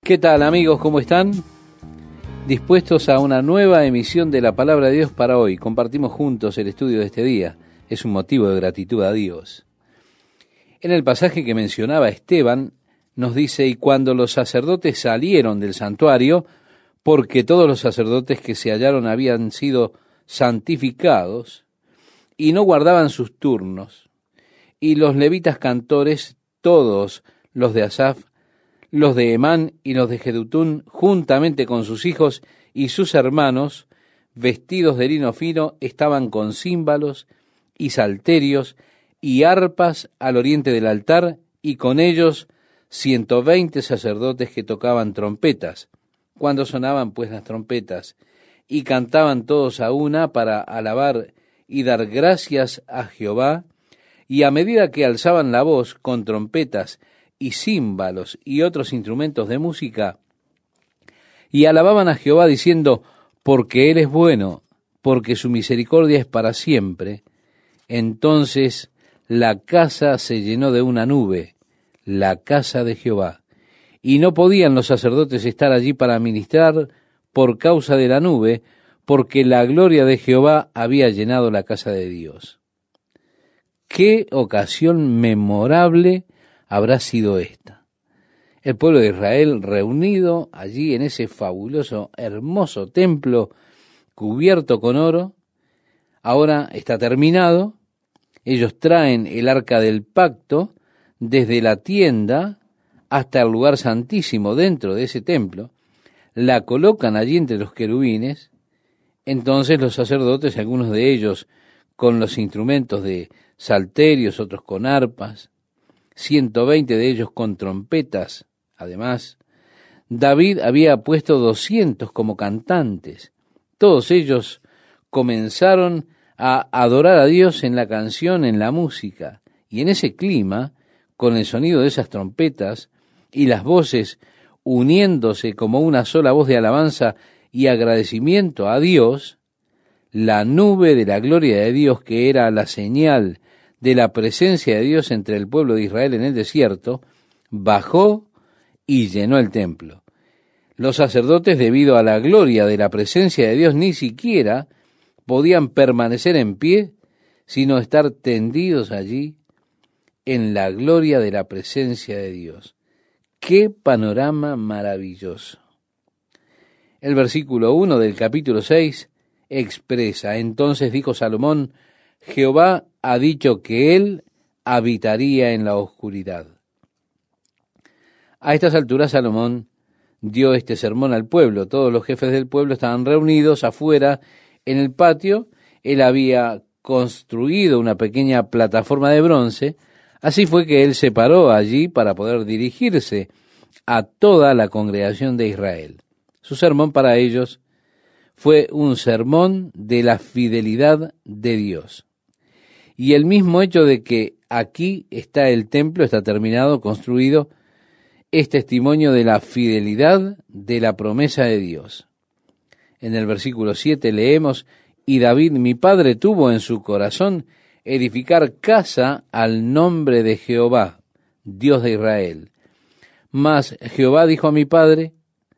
¿Qué tal, amigos? ¿Cómo están? Dispuestos a una nueva emisión de la Palabra de Dios para hoy. Compartimos juntos el estudio de este día. Es un motivo de gratitud a Dios. En el pasaje que mencionaba Esteban, nos dice: y cuando los sacerdotes salieron del santuario, porque todos los sacerdotes que se hallaron habían sido santificados, y no guardaban sus turnos, y los levitas cantores, todos los de Asaf, los de Emán y los de Jedutún, juntamente con sus hijos y sus hermanos, vestidos de lino fino, estaban con címbalos y salterios y arpas al oriente del altar, y con ellos 120 sacerdotes que tocaban trompetas. Cuando sonaban pues las trompetas, y cantaban todos a una para alabar y dar gracias a Jehová, y a medida que alzaban la voz con trompetas y címbalos y otros instrumentos de música, y alababan a Jehová diciendo: porque Él es bueno, porque su misericordia es para siempre. Entonces la casa se llenó de una nube, la casa de Jehová, y no podían los sacerdotes estar allí para ministrar por causa de la nube, porque la gloria de Jehová había llenado la casa de Dios. ¡Qué ocasión memorable habrá sido esta! El pueblo de Israel reunido allí en ese fabuloso, hermoso templo cubierto con oro. Ahora está terminado. Ellos traen el arca del pacto desde la tienda hasta el lugar santísimo dentro de ese templo, la colocan allí entre los querubines. Entonces los sacerdotes, algunos de ellos con los instrumentos de salterios, otros con arpas, 120 de ellos con trompetas. Además, David había puesto 200 como cantantes. Todos ellos comenzaron a adorar a Dios en la canción, en la música, y en ese clima, con el sonido de esas trompetas y las voces uniéndose como una sola voz de alabanza y agradecimiento a Dios, la nube de la gloria de Dios, que era la señal de la presencia de Dios entre el pueblo de Israel en el desierto, bajó y llenó el templo. Los sacerdotes, debido a la gloria de la presencia de Dios, ni siquiera podían permanecer en pie, sino estar tendidos allí en la gloria de la presencia de Dios. ¡Qué panorama maravilloso! El versículo 1 del capítulo 6 expresa: entonces dijo Salomón: Jehová ha dicho que él habitaría en la oscuridad. A estas alturas Salomón dio este sermón al pueblo. Todos los jefes del pueblo estaban reunidos afuera en el patio. Él había construido una pequeña plataforma de bronce. Así fue que él se paró allí para poder dirigirse a toda la congregación de Israel. Su sermón para ellos fue un sermón de la fidelidad de Dios. Y el mismo hecho de que aquí está el templo, está terminado, construido, es testimonio de la fidelidad de la promesa de Dios. En el versículo 7 leemos: y David mi padre tuvo en su corazón edificar casa al nombre de Jehová, Dios de Israel. Mas Jehová dijo a mi padre: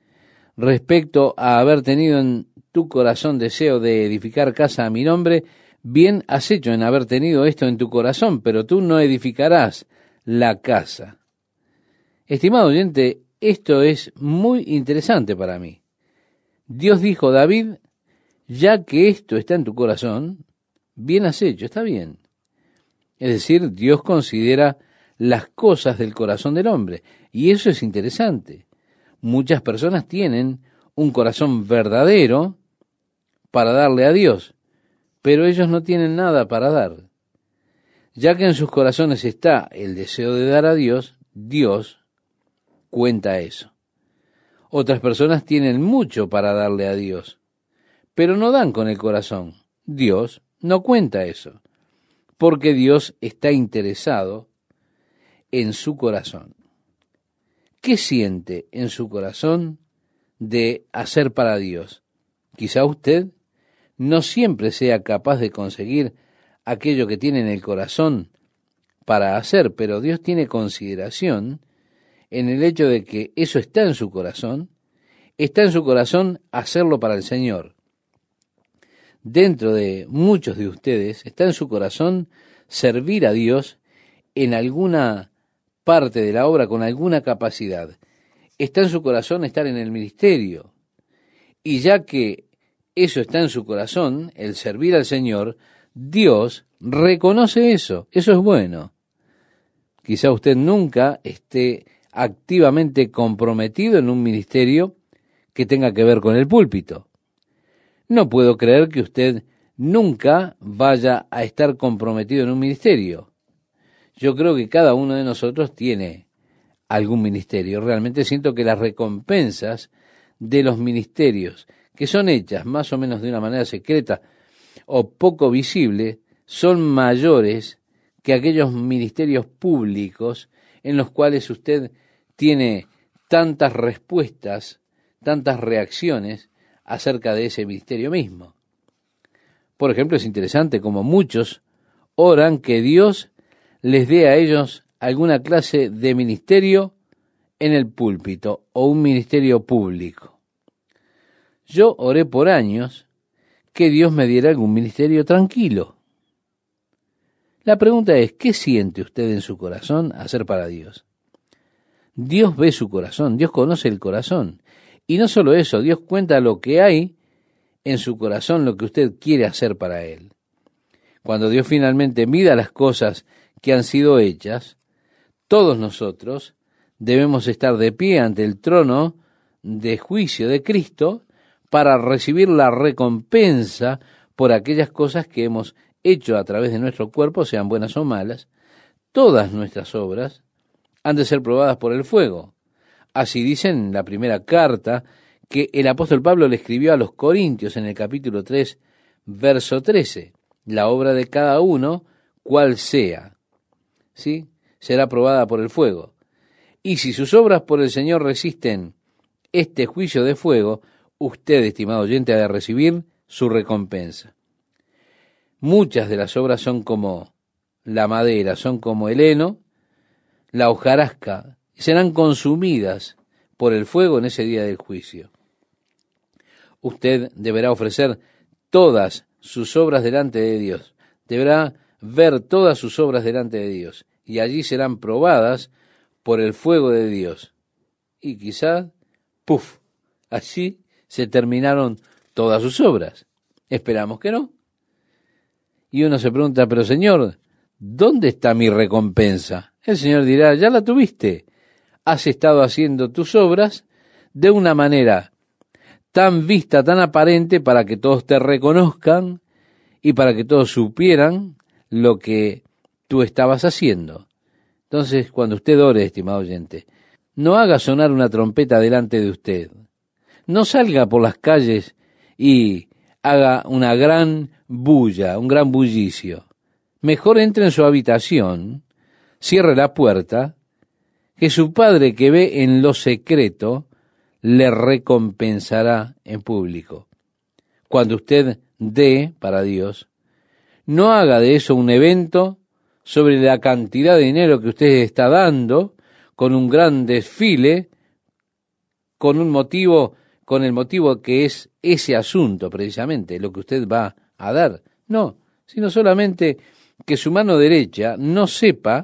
respecto a haber tenido en tu corazón deseo de edificar casa a mi nombre, bien has hecho en haber tenido esto en tu corazón, pero tú no edificarás la casa. Estimado oyente, esto es muy interesante para mí. Dios dijo: David, ya que esto está en tu corazón, bien has hecho, está bien. Es decir, Dios considera las cosas del corazón del hombre, y eso es interesante. Muchas personas tienen un corazón verdadero para darle a Dios, pero ellos no tienen nada para dar. Ya que en sus corazones está el deseo de dar a Dios, Dios cuenta eso. Otras personas tienen mucho para darle a Dios, pero no dan con el corazón. Dios no cuenta eso, porque Dios está interesado en su corazón. ¿Qué siente en su corazón de hacer para Dios? Quizá usted no siempre sea capaz de conseguir aquello que tiene en el corazón para hacer, pero Dios tiene consideración en el hecho de que eso está en su corazón hacerlo para el Señor. Dentro de muchos de ustedes está en su corazón servir a Dios en alguna parte de la obra con alguna capacidad. Está en su corazón estar en el ministerio. Y ya que eso está en su corazón, el servir al Señor, Dios reconoce eso. Eso es bueno. Quizá usted nunca esté activamente comprometido en un ministerio que tenga que ver con el púlpito. No puedo creer que usted nunca vaya a estar comprometido en un ministerio. Yo creo que cada uno de nosotros tiene algún ministerio. Realmente siento que las recompensas de los ministerios que son hechas más o menos de una manera secreta o poco visible son mayores que aquellos ministerios públicos en los cuales usted tiene tantas respuestas, tantas reacciones acerca de ese ministerio mismo. Por ejemplo, es interesante como muchos oran que Dios les dé a ellos alguna clase de ministerio en el púlpito o un ministerio público. Yo oré por años que Dios me diera algún ministerio tranquilo. La pregunta es, ¿qué siente usted en su corazón hacer para Dios? Dios ve su corazón, Dios conoce el corazón. Y no solo eso, Dios cuenta lo que hay en su corazón, lo que usted quiere hacer para Él. Cuando Dios finalmente mida las cosas que han sido hechas, todos nosotros debemos estar de pie ante el trono de juicio de Cristo para recibir la recompensa por aquellas cosas que hemos hecho a través de nuestro cuerpo, sean buenas o malas. Todas nuestras obras han de ser probadas por el fuego. Así dice en la primera carta que el apóstol Pablo le escribió a los Corintios en el capítulo 3, verso 13. La obra de cada uno, cual sea, ¿sí?, será probada por el fuego. Y si sus obras por el Señor resisten este juicio de fuego, usted, estimado oyente, ha de recibir su recompensa. Muchas de las obras son como la madera, son como el heno, la hojarasca, y serán consumidas por el fuego en ese día del juicio. Usted deberá ofrecer todas sus obras delante de Dios, deberá ver todas sus obras delante de Dios, y allí serán probadas por el fuego de Dios. Y quizá, ¡puf!, así se terminaron todas sus obras. Esperamos que no. Y uno se pregunta, pero Señor, ¿dónde está mi recompensa? El Señor dirá, ya la tuviste. Has estado haciendo tus obras de una manera tan vista, tan aparente, para que todos te reconozcan y para que todos supieran lo que tú estabas haciendo. Entonces, cuando usted ore, estimado oyente, no haga sonar una trompeta delante de usted. No salga por las calles y haga una gran bulla, un gran bullicio. Mejor entre en su habitación, cierre la puerta, que su Padre que ve en lo secreto le recompensará en público. Cuando usted dé para Dios, no haga de eso un evento sobre la cantidad de dinero que usted está dando, con un gran desfile, con el motivo que es ese asunto precisamente, lo que usted va a dar. No, sino solamente que su mano derecha no sepa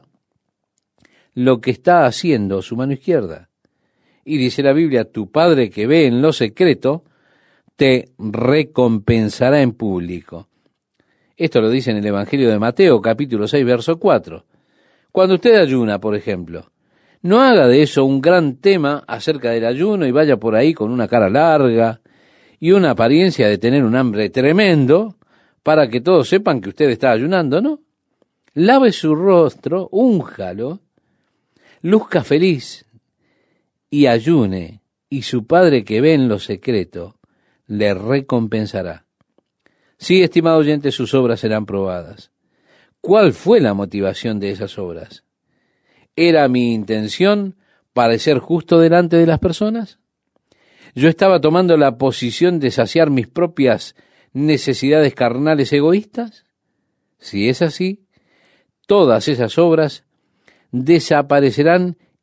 lo que está haciendo su mano izquierda. Y dice la Biblia, tu Padre que ve en lo secreto, te recompensará en público. Esto lo dice en el Evangelio de Mateo, capítulo 6, verso 4. Cuando usted ayuna, por ejemplo, no haga de eso un gran tema acerca del ayuno y vaya por ahí con una cara larga y una apariencia de tener un hambre tremendo para que todos sepan que usted está ayunando, ¿no? Lave su rostro, únjalo, luzca feliz y ayune, y su Padre que ve en lo secreto le recompensará. Sí, estimado oyente, sus obras serán probadas. ¿Cuál fue la motivación de esas obras? ¿Era mi intención parecer justo delante de las personas? ¿Yo estaba tomando la posición de saciar mis propias necesidades carnales egoístas? Si es así, todas esas obras desaparecerán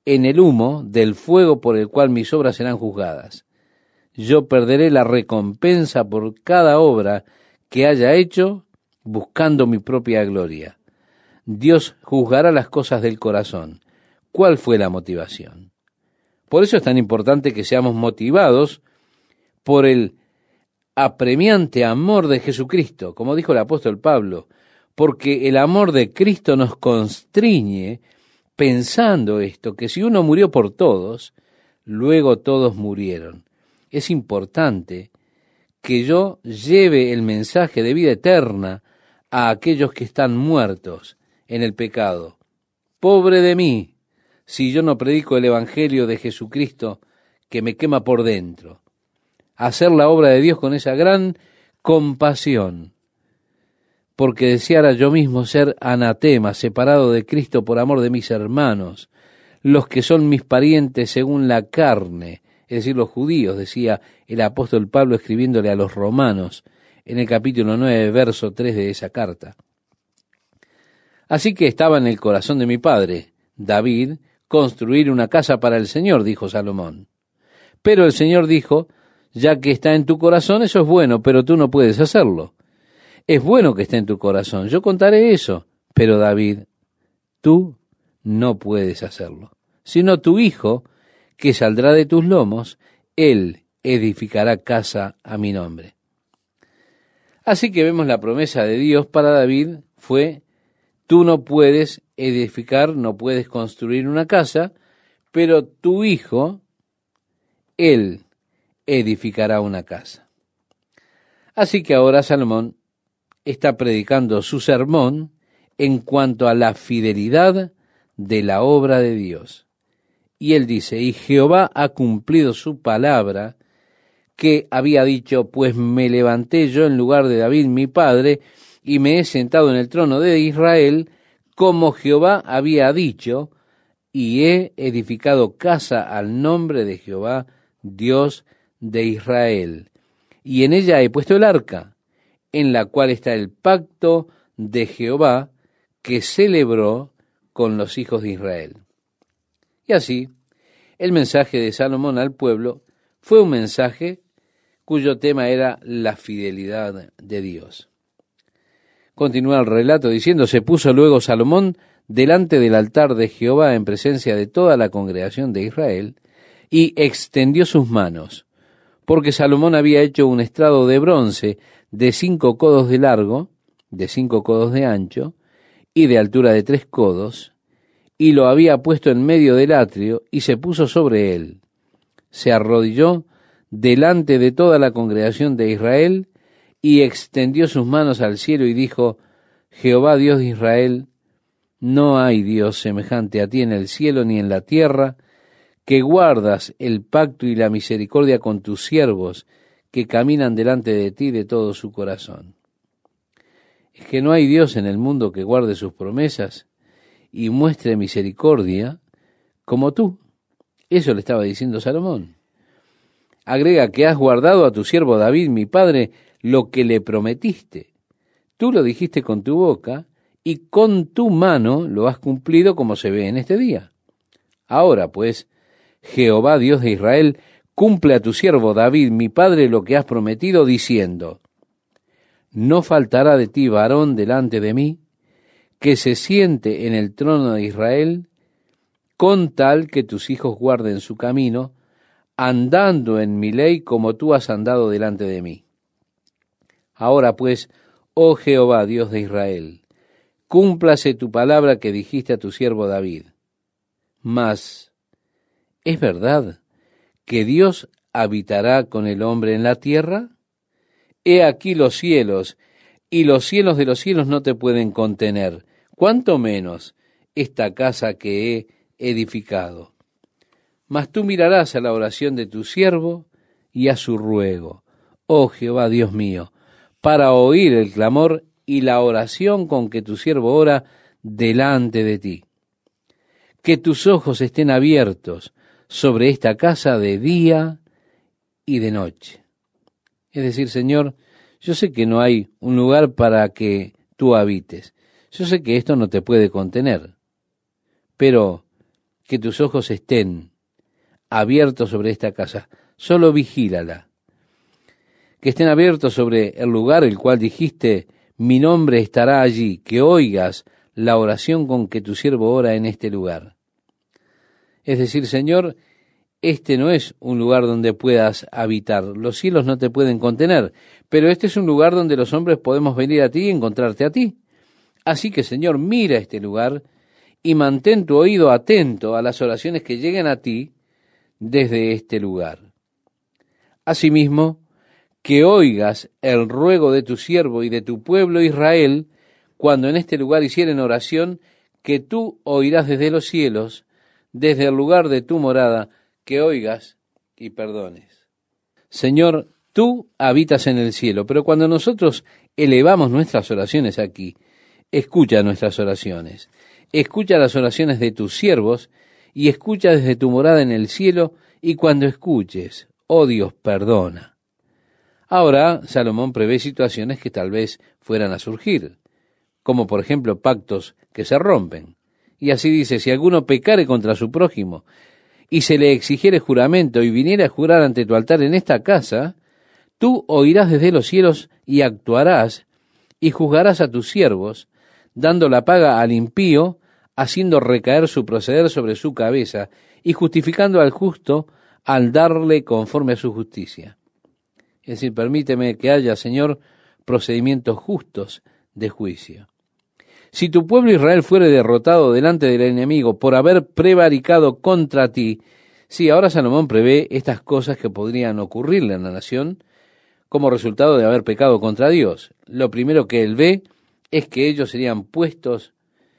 en el humo del fuego por el cual mis obras serán juzgadas. Yo perderé la recompensa por cada obra que haya hecho buscando mi propia gloria. Dios juzgará las cosas del corazón. ¿Cuál fue la motivación? Por eso es tan importante que seamos motivados por el apremiante amor de Jesucristo, como dijo el apóstol Pablo, porque el amor de Cristo nos constriñe pensando esto, que si uno murió por todos, luego todos murieron. Es importante que yo lleve el mensaje de vida eterna a aquellos que están muertos en el pecado. Pobre de mí, si yo no predico el Evangelio de Jesucristo que me quema por dentro. Hacer la obra de Dios con esa gran compasión, porque deseara yo mismo ser anatema, separado de Cristo por amor de mis hermanos, los que son mis parientes según la carne, es decir, los judíos, decía el apóstol Pablo escribiéndole a los romanos en el capítulo 9, verso 3 de esa carta. Así que estaba en el corazón de mi padre, David, construir una casa para el Señor, dijo Salomón. Pero el Señor dijo, ya que está en tu corazón, eso es bueno, pero tú no puedes hacerlo. Es bueno que esté en tu corazón, yo contaré eso, pero David, tú no puedes hacerlo, sino tu hijo, que saldrá de tus lomos, él edificará casa a mi nombre. Así que vemos la promesa de Dios para David fue, tú no puedes edificar, no puedes construir una casa, pero tu hijo, él edificará una casa. Así que ahora Salomón está predicando su sermón en cuanto a la fidelidad de la obra de Dios. Y él dice, y Jehová ha cumplido su palabra que había dicho, pues me levanté yo en lugar de David mi padre, y me he sentado en el trono de Israel, como Jehová había dicho, y he edificado casa al nombre de Jehová, Dios de Israel. Y en ella he puesto el arca, en la cual está el pacto de Jehová que celebró con los hijos de Israel. Y así, el mensaje de Salomón al pueblo fue un mensaje cuyo tema era la fidelidad de Dios. Continúa el relato diciendo, se puso luego Salomón delante del altar de Jehová en presencia de toda la congregación de Israel y extendió sus manos, porque Salomón había hecho un estrado de bronce de 5 codos de largo, de 5 codos de ancho y de altura de 3 codos, y lo había puesto en medio del atrio y se puso sobre él. Se arrodilló delante de toda la congregación de Israel y extendió sus manos al cielo y dijo, Jehová Dios de Israel, no hay Dios semejante a ti en el cielo ni en la tierra, que guardas el pacto y la misericordia con tus siervos, que caminan delante de ti de todo su corazón. Es que no hay Dios en el mundo que guarde sus promesas y muestre misericordia como tú. Eso le estaba diciendo Salomón. Agrega que has guardado a tu siervo David, mi padre, lo que le prometiste. Tú lo dijiste con tu boca y con tu mano lo has cumplido como se ve en este día. Ahora, pues, Jehová Dios de Israel, cumple a tu siervo David, mi padre, lo que has prometido, diciendo, no faltará de ti varón delante de mí, que se siente en el trono de Israel, con tal que tus hijos guarden su camino, andando en mi ley como tú has andado delante de mí. Ahora pues, oh Jehová, Dios de Israel, cúmplase tu palabra que dijiste a tu siervo David. Mas, ¿es verdad que Dios habitará con el hombre en la tierra? He aquí los cielos, y los cielos de los cielos no te pueden contener, cuánto menos esta casa que he edificado. Mas tú mirarás a la oración de tu siervo y a su ruego, oh Jehová Dios mío, para oír el clamor y la oración con que tu siervo ora delante de ti. Que tus ojos estén abiertos sobre esta casa de día y de noche. Es decir, Señor, yo sé que no hay un lugar para que tú habites. Yo sé que esto no te puede contener. Pero que tus ojos estén abiertos sobre esta casa, solo vigílala. Que estén abiertos sobre el lugar el cual dijiste, mi nombre estará allí, que oigas la oración con que tu siervo ora en este lugar. Es decir, Señor, este no es un lugar donde puedas habitar, los cielos no te pueden contener, pero este es un lugar donde los hombres podemos venir a ti y encontrarte a ti. Así que, Señor, mira este lugar y mantén tu oído atento a las oraciones que lleguen a ti desde este lugar. Asimismo, que oigas el ruego de tu siervo y de tu pueblo Israel, cuando en este lugar hicieren oración, que tú oirás desde los cielos, desde el lugar de tu morada, que oigas y perdones. Señor, tú habitas en el cielo, pero cuando nosotros elevamos nuestras oraciones aquí, escucha nuestras oraciones, escucha las oraciones de tus siervos y escucha desde tu morada en el cielo, y cuando escuches, oh Dios, perdona. Ahora, Salomón prevé situaciones que tal vez fueran a surgir, como por ejemplo pactos que se rompen. Y así dice, si alguno pecare contra su prójimo, y se le exigiere juramento, y viniera a jurar ante tu altar en esta casa, tú oirás desde los cielos, y actuarás, y juzgarás a tus siervos, dando la paga al impío, haciendo recaer su proceder sobre su cabeza, y justificando al justo, al darle conforme a su justicia. Es decir, permíteme que haya, Señor, procedimientos justos de juicio. Si tu pueblo Israel fuere derrotado delante del enemigo por haber prevaricado contra ti, sí, ahora Salomón prevé estas cosas que podrían ocurrirle en la nación como resultado de haber pecado contra Dios. Lo primero que él ve es que ellos serían puestos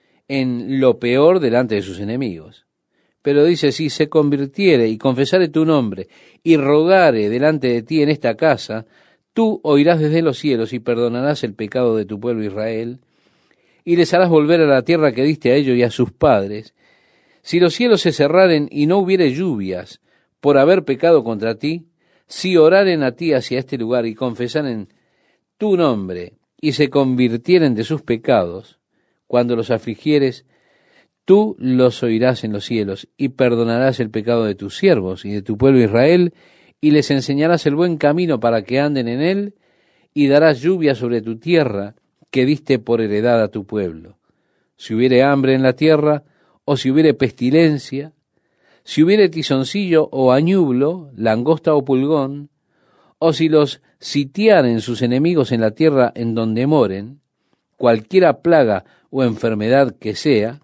en lo peor delante de sus enemigos. Pero dice, si se convirtiere y confesare tu nombre y rogare delante de ti en esta casa, tú oirás desde los cielos y perdonarás el pecado de tu pueblo Israel, y les harás volver a la tierra que diste a ellos y a sus padres. Si los cielos se cerraren y no hubiere lluvias por haber pecado contra ti, si oraren a ti hacia este lugar y confesaren tu nombre y se convirtieren de sus pecados, cuando los afligieres, tú los oirás en los cielos y perdonarás el pecado de tus siervos y de tu pueblo Israel, y les enseñarás el buen camino para que anden en él, y darás lluvia sobre tu tierra que diste por heredad a tu pueblo. Si hubiere hambre en la tierra, o si hubiere pestilencia, si hubiere tizoncillo o añublo, langosta o pulgón, o si los sitiaren sus enemigos en la tierra en donde moren, cualquiera plaga o enfermedad que sea,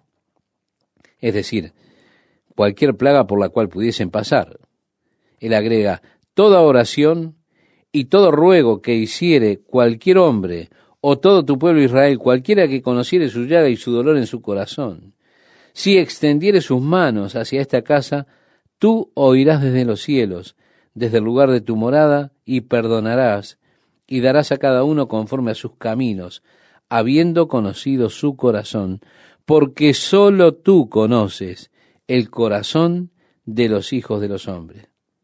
es decir, cualquier plaga por la cual pudiesen pasar. Él agrega, toda oración y todo ruego que hiciere cualquier hombre o todo tu pueblo Israel, cualquiera que conociere su llaga y su dolor en su corazón, si extendiere sus manos hacia esta casa, tú oirás desde los cielos, desde el lugar de tu morada, y perdonarás, y darás a cada uno conforme a sus caminos, habiendo conocido su corazón, porque sólo tú conoces el corazón de los hijos de los hombres.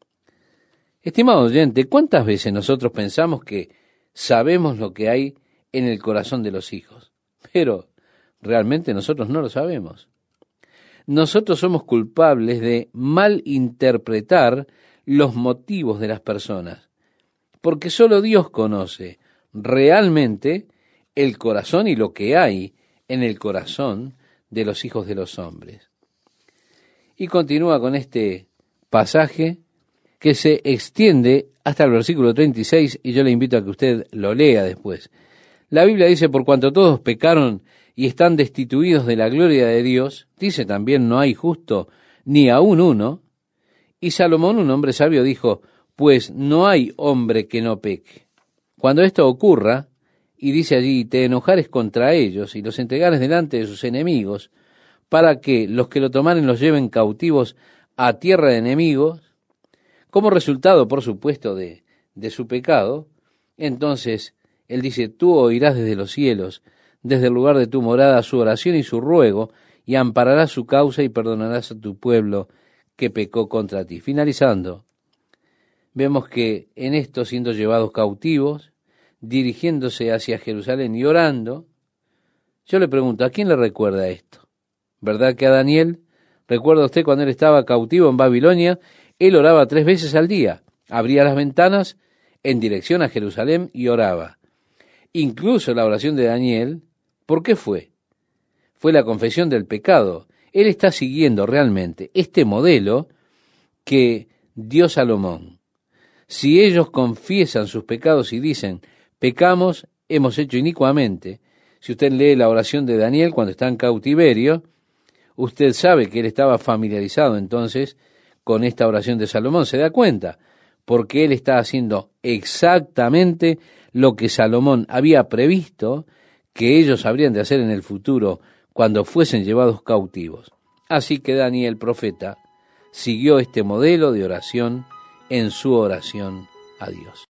Estimado oyente, ¿cuántas veces nosotros pensamos que sabemos lo que hay en el corazón de los hijos? Pero realmente nosotros no lo sabemos. Nosotros somos culpables de malinterpretar los motivos de las personas, porque solo Dios conoce realmente el corazón y lo que hay en el corazón de los hijos de los hombres. Y continúa con este pasaje que se extiende hasta el versículo 36, y yo le invito a que usted lo lea después. La Biblia dice, por cuanto todos pecaron y están destituidos de la gloria de Dios, dice también, no hay justo ni aun uno, y Salomón, un hombre sabio, dijo, pues no hay hombre que no peque. Cuando esto ocurra, y dice allí, te enojares contra ellos y los entregares delante de sus enemigos, para que los que lo tomaren los lleven cautivos a tierra de enemigos, como resultado, por supuesto, de su pecado, entonces él dice, tú oirás desde los cielos, desde el lugar de tu morada, su oración y su ruego, y ampararás su causa y perdonarás a tu pueblo que pecó contra ti. Finalizando, vemos que en esto, siendo llevados cautivos, dirigiéndose hacia Jerusalén y orando, yo le pregunto, ¿a quién le recuerda esto? ¿Verdad que a Daniel? Recuerda usted cuando él estaba cautivo en Babilonia, él oraba 3 veces al día, abría las ventanas en dirección a Jerusalén y oraba. Incluso la oración de Daniel, ¿por qué fue? Fue la confesión del pecado. Él está siguiendo realmente este modelo que dio Salomón. Si ellos confiesan sus pecados y dicen, pecamos, hemos hecho inicuamente, si usted lee la oración de Daniel cuando está en cautiverio, usted sabe que él estaba familiarizado entonces con esta oración de Salomón, se da cuenta, porque él está haciendo exactamente lo que Salomón había previsto que ellos habrían de hacer en el futuro cuando fuesen llevados cautivos. Así que Daniel, profeta, siguió este modelo de oración en su oración a Dios.